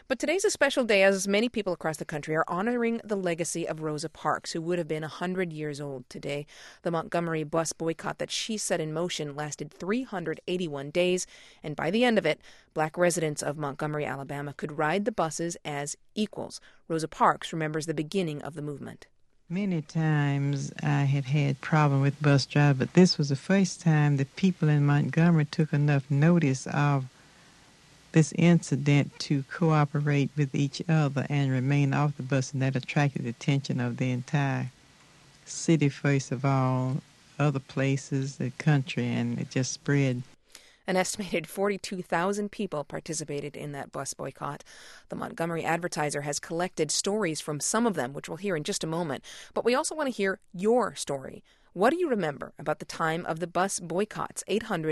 But today's a special day as many people across the country are honoring the legacy of Rosa Parks, who would have been 100 years old today. The Montgomery bus boycott that she set in motion lasted 381 days, and by the end of it, black residents of Montgomery, Alabama could ride the buses as equals. Rosa Parks remembers the beginning of the movement. Many times I had problem with bus drivers, but this was the first time that people in Montgomery took enough notice of this incident to cooperate with each other and remain off the bus, and that attracted the attention of the entire city, first of all, other places, the country, and it just spread. An estimated 42,000 people participated in that bus boycott. The Montgomery Advertiser has collected stories from some of them, which we'll hear in just a moment. But we also want to hear your story. What do you remember about the time of the bus boycotts?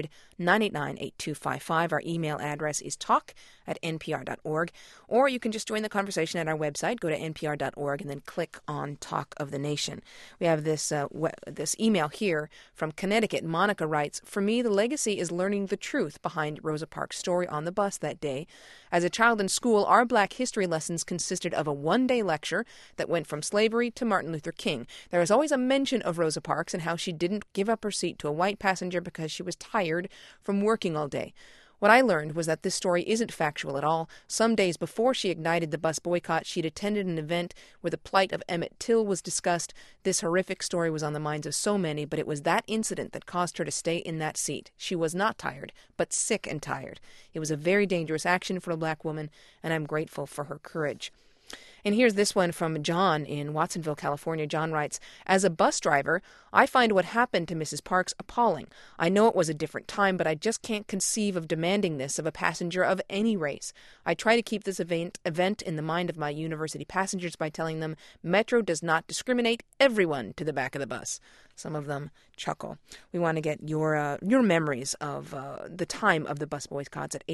800-989-8255. Our email address is talk@npr.org. Or you can just join the conversation at our website. Go to npr.org and then click on Talk of the Nation. We have this email here from Connecticut. Monica writes, "For me, the legacy is learning the truth behind Rosa Parks' story on the bus that day. As a child in school, our Black history lessons consisted of a one-day lecture that went from slavery to Martin Luther King. There was always a mention of Rosa Parks and how she didn't give up her seat to a white passenger because she was tired from working all day. What I learned was that this story isn't factual at all. Some days before she ignited the bus boycott, she'd attended an event where the plight of Emmett Till was discussed. This horrific story was on the minds of so many, but it was that incident that caused her to stay in that seat. She was not tired, but sick and tired. It was a very dangerous action for a Black woman, and I'm grateful for her courage." And here's this one from John in Watsonville, California. John writes, "As a bus driver, I find what happened to Mrs. Parks appalling. I know it was a different time, but I just can't conceive of demanding this of a passenger of any race. I try to keep this event in the mind of my university passengers by telling them Metro does not discriminate everyone to the back of the bus." Some of them chuckle. We want to get your memories of the time of the bus boycotts at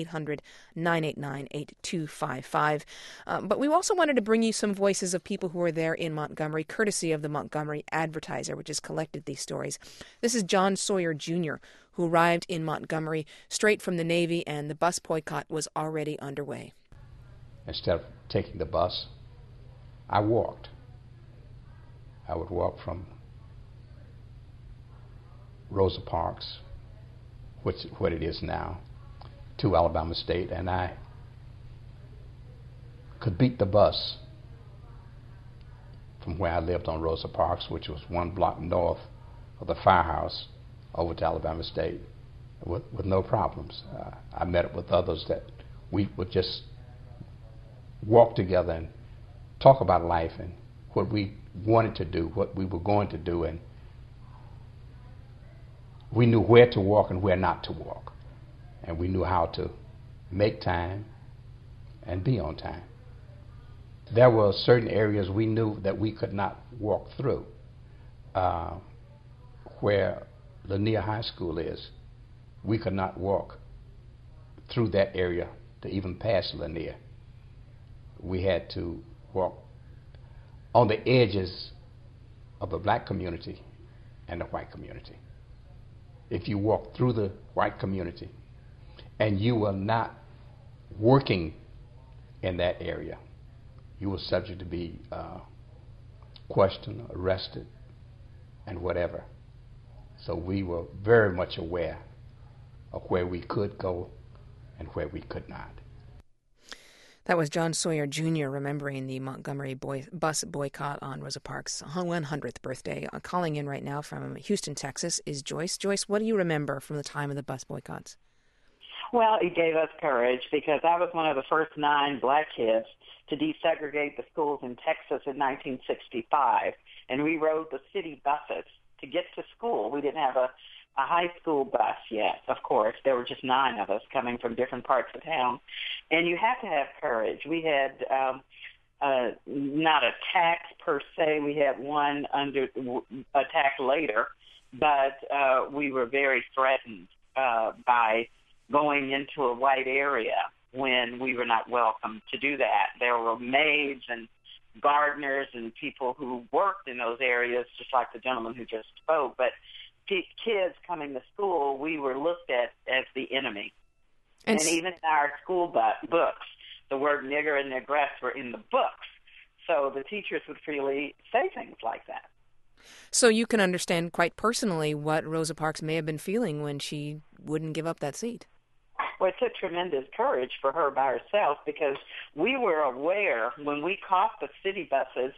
800-989-8255. But we also wanted to bring you some voices of people who were there in Montgomery, courtesy of the Montgomery Advertiser, which has collected these stories. This is John Sawyer Jr., who arrived in Montgomery straight from the Navy, and the bus boycott was already underway. Instead of taking the bus, I walked. I would walk from Rosa Parks, what it is now, to Alabama State, and I could beat the bus from where I lived on Rosa Parks, which was one block north of the firehouse, over to Alabama State with no problems. I met up with others that we would just walk together and talk about life and what we wanted to do, what we were going to do, and we knew where to walk and where not to walk. And we knew how to make time and be on time. There were certain areas we knew that we could not walk through. Where Lanier High School is, we could not walk through that area to even pass Lanier. We had to walk on the edges of the Black community and the white community. If you walk through the white community and you were not working in that area, you were subject to be questioned, arrested, and whatever. So we were very much aware of where we could go and where we could not. That was John Sawyer Jr. remembering the Montgomery bus boycott on Rosa Parks' 100th birthday. Calling in right now from Houston, Texas, is Joyce. Joyce, what do you remember from the time of the bus boycotts? Well, it gave us courage because I was one of the first 9 Black kids to desegregate the schools in Texas in 1965, and we rode the city buses to get to school. We didn't have a high school bus yet, of course. There were just 9 of us coming from different parts of town. And you have to have courage. We had not attacks per se. We had one under attack later, but we were very threatened by going into a white area when we were not welcome to do that. There were maids and gardeners and people who worked in those areas, just like the gentleman who just spoke. But kids coming to school, we were looked at as the enemy. And even in our school books, the word nigger and negress were in the books. So the teachers would freely say things like that. So you can understand quite personally what Rosa Parks may have been feeling when she wouldn't give up that seat. Well, it took tremendous courage for her by herself, because we were aware when we caught the city buses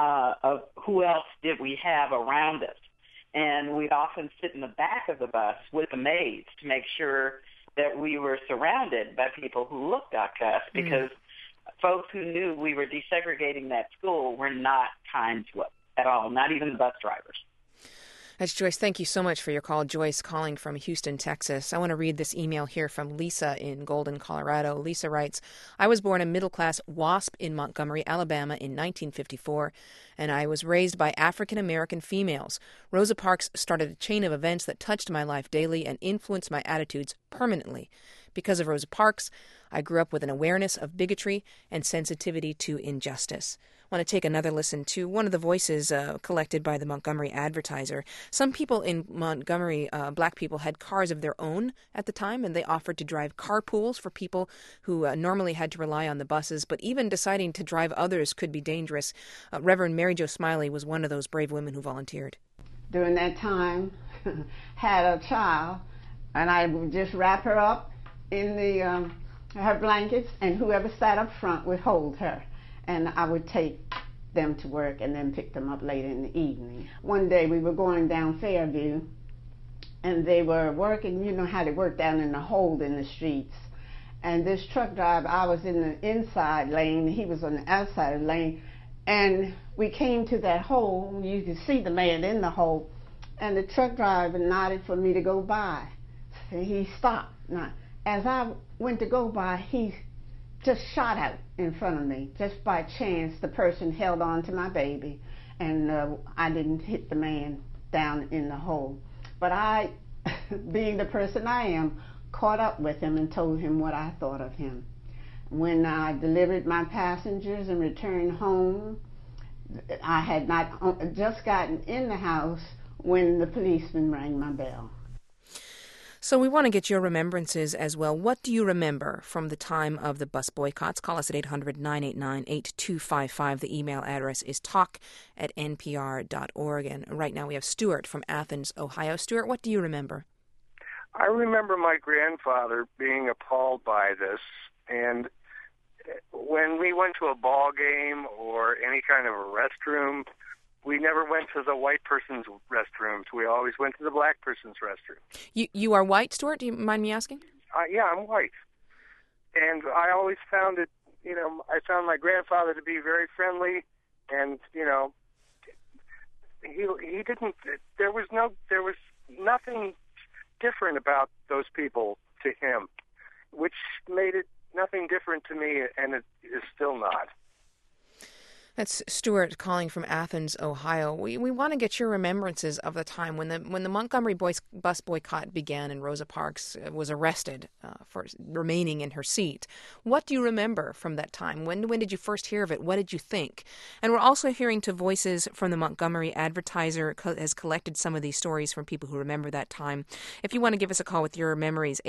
of who else did we have around us. And we'd often sit in the back of the bus with the maids to make sure that we were surrounded by people who looked like us, because folks who knew we were desegregating that school were not kind to us at all, not even the bus drivers. That's Joyce. Thank you so much for your call. Joyce calling from Houston, Texas. I want to read this email here from Lisa in Golden, Colorado. Lisa writes, I was born a middle-class WASP in Montgomery, Alabama in 1954, and I was raised by African-American females. Rosa Parks started a chain of events that touched my life daily and influenced my attitudes permanently. Because of Rosa Parks, I grew up with an awareness of bigotry and sensitivity to injustice. I want to take another listen to one of the voices collected by the Montgomery Advertiser. Some people in Montgomery, black people, had cars of their own at the time, and they offered to drive carpools for people who normally had to rely on the buses, but even deciding to drive others could be dangerous. Reverend Mary Jo Smiley was one of those brave women who volunteered. During that time, had a child, and I would just wrap her up in the her blankets, and whoever sat up front would hold her. And I would take them to work and then pick them up later in the evening. One day we were going down Fairview, and they were working, you know how they work down in the hold in the streets. And this truck driver, I was in the inside lane, he was on the outside lane, and we came to that hole. You could see the man in the hole, and the truck driver nodded for me to go by. And he stopped. Now, as I went to go by, he just shot out in front of me. Just by chance, the person held on to my baby, and I didn't hit the man down in the hole. But I, being the person I am, caught up with him and told him what I thought of him. When I delivered my passengers and returned home, I had not just gotten in the house when the policeman rang my bell. So we want to get your remembrances as well. What do you remember from the time of the bus boycotts? Call us at 800-989-8255. The email address is talk@npr.org. And right now we have Stuart from Athens, Ohio. Stuart, what do you remember? I remember my grandfather being appalled by this. And when we went to a ball game or any kind of a restroom, we never went to the white person's restrooms. We always went to the black person's restroom. You are white, Stuart? Do you mind me asking? Yeah, I'm white. And I always found it, I found my grandfather to be very friendly, and, he didn't, there was nothing different about those people to him, which made it nothing different to me, and it is still not. That's Stuart calling from Athens, Ohio. We want to get your remembrances of the time when the Montgomery bus boycott began and Rosa Parks was arrested for remaining in her seat. What do you remember from that time? When did you first hear of it? What did you think? And we're also hearing to voices from the Montgomery Advertiser has collected some of these stories from people who remember that time. If you want to give us a call with your memories,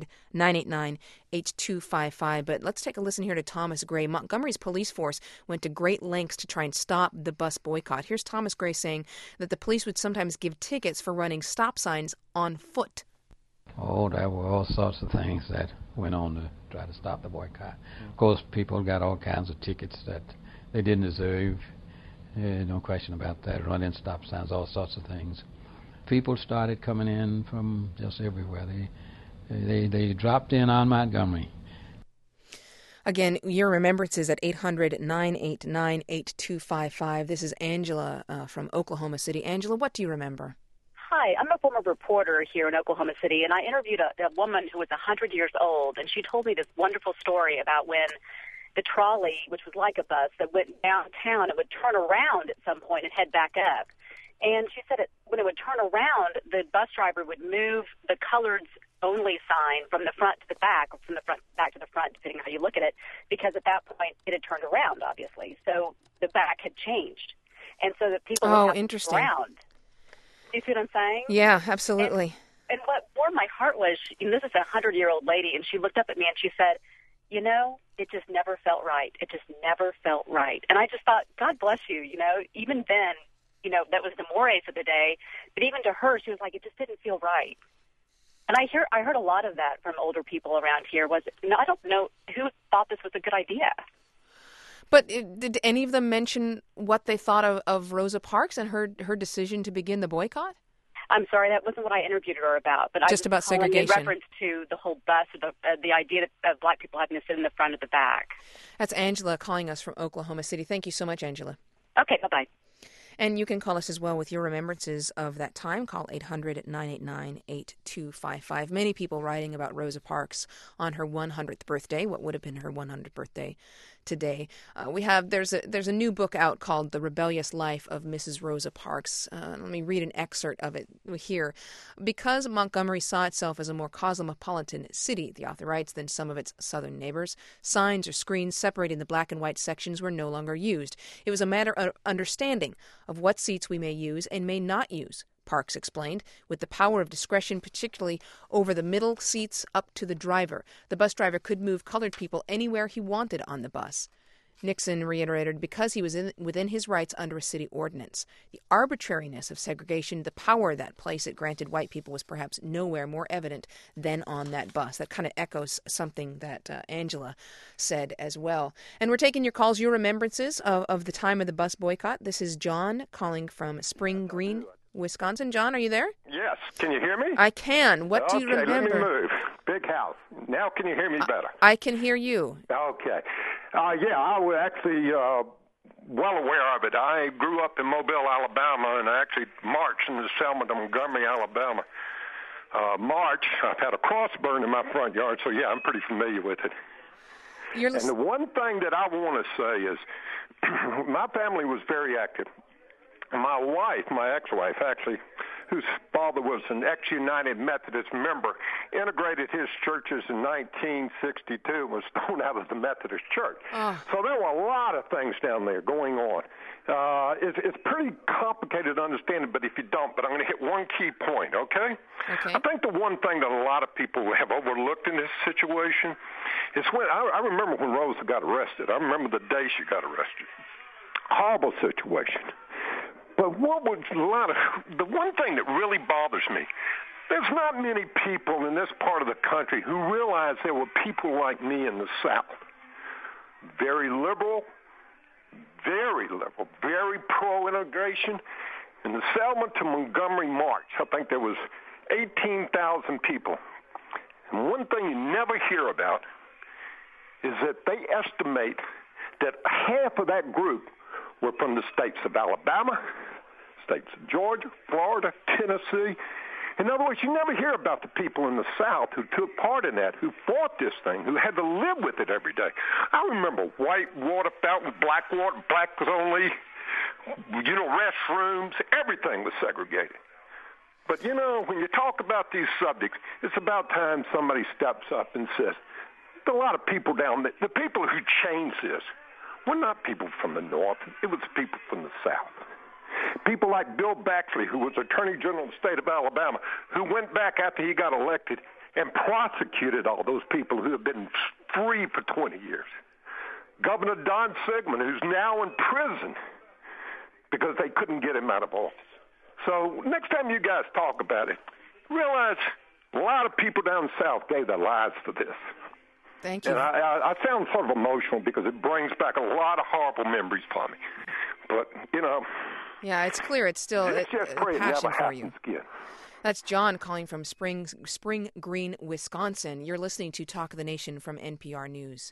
800-989-8255. But let's take a listen here to Thomas Gray. Montgomery's police force went to great lengths to try and stop the bus boycott. Here's Thomas Gray saying that the police would sometimes give tickets for running stop signs on foot. Oh, there were all sorts of things that went on to try to stop the boycott. Of course, people got all kinds of tickets that they didn't deserve. No question about that. Running stop signs, all sorts of things. People started coming in from just everywhere. They dropped in on Montgomery. Again, your remembrances at 800-989-8255. This is Angela from Oklahoma City. Angela, what do you remember? Hi, I'm a former reporter here in Oklahoma City, and I interviewed a woman who was 100 years old, and she told me this wonderful story about when the trolley, which was like a bus, that went downtown, it would turn around at some point and head back up. And she said when it would turn around, the bus driver would move the coloreds only sign from the front to the back, or from the front back to the front, depending on how you look at it, because at that point it had turned around, obviously. So the back had changed. And so that people would have to go around. Do you see what I'm saying? Yeah, absolutely. And what warmed my heart was, this is a 100-year-old lady, and she looked up at me and she said, you know, it just never felt right. It just never felt right. And I just thought, God bless you, you know, even then, you know, that was the mores of the day. But even to her, she was like, it just didn't feel right. And I heard a lot of that from older people around here. I don't know who thought this was a good idea. But did any of them mention what they thought of Rosa Parks and her decision to begin the boycott? I'm sorry, that wasn't what I interviewed her about. But just about segregation. In reference to the whole bus, the idea of black people having to sit in the front of the back. That's Angela calling us from Oklahoma City. Thank you so much, Angela. Okay, bye-bye. And you can call us as well with your remembrances of that time. Call 800-989-8255. Many people writing about Rosa Parks on her 100th birthday, what would have been her 100th birthday today. There's a new book out called The Rebellious Life of Mrs. Rosa Parks. Let me read an excerpt of it here. Because Montgomery saw itself as a more cosmopolitan city, the author writes, than some of its southern neighbors, signs or screens separating the black and white sections were no longer used. It was a matter of understanding of what seats we may use and may not use, Parks explained, with the power of discretion, particularly over the middle seats up to the driver. The bus driver could move colored people anywhere he wanted on the bus. Nixon reiterated because he was within his rights under a city ordinance. The arbitrariness of segregation, the power that place it granted white people was perhaps nowhere more evident than on that bus. That kind of echoes something that Angela said as well. And we're taking your calls, your remembrances of the time of the bus boycott. This is John calling from Spring Green, Wisconsin. John, are you there? Yes. Can you hear me? I can. What do you remember? Let me move. Big house. Now can you hear me better? I can hear you. Okay. I was actually well aware of it. I grew up in Mobile, Alabama, and I actually marched in the Selma to Montgomery, Alabama. I've had a cross burned in my front yard, so yeah, I'm pretty familiar with it. And the one thing that I want to say is my family was very active. My wife, my ex-wife, actually, whose father was an ex-United Methodist member, integrated his churches in 1962 and was thrown out of the Methodist Church. So there were a lot of things down there going on. It's pretty complicated to understand, but if you don't, but I'm going to hit one key point, okay? I think the one thing that a lot of people have overlooked in this situation is when, I remember when Rosa got arrested. I remember the day she got arrested. Horrible situation. But the one thing that really bothers me, there's not many people in this part of the country who realize there were people like me in the South. Very liberal, very pro-integration. In the Selma to Montgomery march, I think there was 18,000 people. And one thing you never hear about is that they estimate that half of that group were from the states of Alabama, states of Georgia, Florida, Tennessee. In other words, you never hear about the people in the South who took part in that, who fought this thing, who had to live with it every day. I remember white water fountains, black water, black was only, restrooms, everything was segregated. But, when you talk about these subjects, it's about time somebody steps up and says, there's a lot of people down there, the people who changed this, were not people from the North. It was people from the South. People like Bill Baxley, who was Attorney General of the state of Alabama, who went back after he got elected and prosecuted all those people who have been free for 20 years. Governor Don Sigmund, who's now in prison because they couldn't get him out of office. So next time you guys talk about it, realize a lot of people down south gave their lives for this. Thank you. And I sound sort of emotional because it brings back a lot of horrible memories for me. But, Yeah, it's clear it's still a passion for you. Again. That's John calling from Spring Green, Wisconsin. You're listening to Talk of the Nation from NPR News.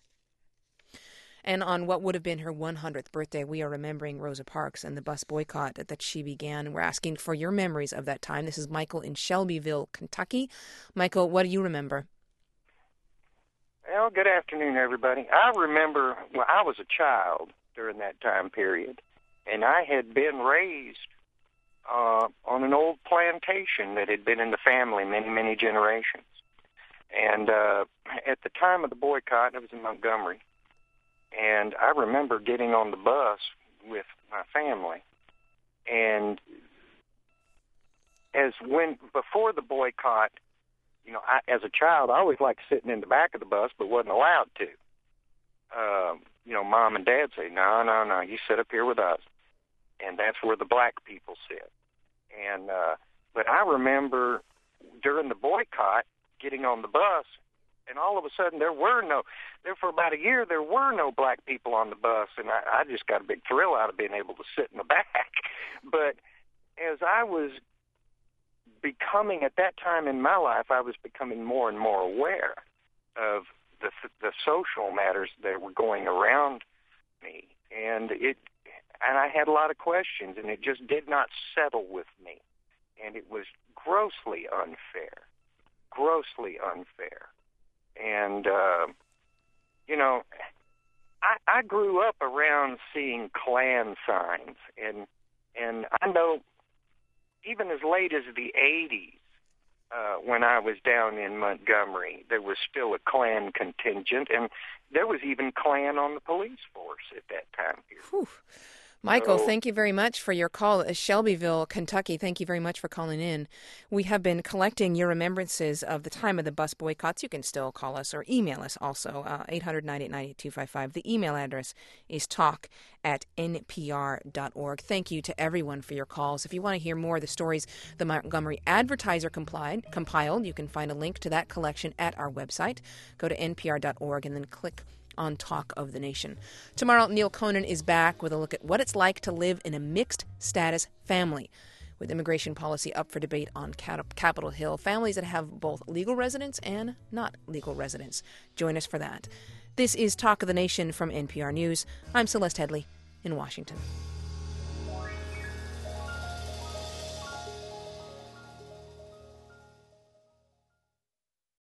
And on what would have been her 100th birthday, we are remembering Rosa Parks and the bus boycott that she began. We're asking for your memories of that time. This is Michael in Shelbyville, Kentucky. Michael, what do you remember? Well, good afternoon, everybody. I remember when I was a child during that time period, and I had been raised on an old plantation that had been in the family many, many generations. And at the time of the boycott, I was in Montgomery, and I remember getting on the bus with my family. And before the boycott, as a child, I always liked sitting in the back of the bus, but wasn't allowed to. Mom and Dad say, no, you sit up here with us. And that's where the black people sit. And but I remember during the boycott getting on the bus, and all of a sudden for about a year, there were no black people on the bus, and I just got a big thrill out of being able to sit in the back. But as I was becoming, at that time in my life, I was becoming more and more aware of the social matters that were going around me, and I had a lot of questions, and it just did not settle with me, and it was grossly unfair. And I grew up around seeing Klan signs, and I know even as late as the 80s, when I was down in Montgomery, there was still a Klan contingent, and there was even Klan on the police force at that time here. Whew. Michael, thank you very much for your call. Shelbyville, Kentucky, thank you very much for calling in. We have been collecting your remembrances of the time of the bus boycotts. You can still call us or email us also, 800-989-8255. The email address is talk@npr.org. Thank you to everyone for your calls. If you want to hear more of the stories the Montgomery Advertiser compiled, you can find a link to that collection at our website. Go to npr.org and then click on Talk of the Nation. Tomorrow, Neil Conan is back with a look at what it's like to live in a mixed-status family. With immigration policy up for debate on Capitol Hill, families that have both legal residence and not legal residence. Join us for that. This is Talk of the Nation from NPR News. I'm Celeste Headlee in Washington.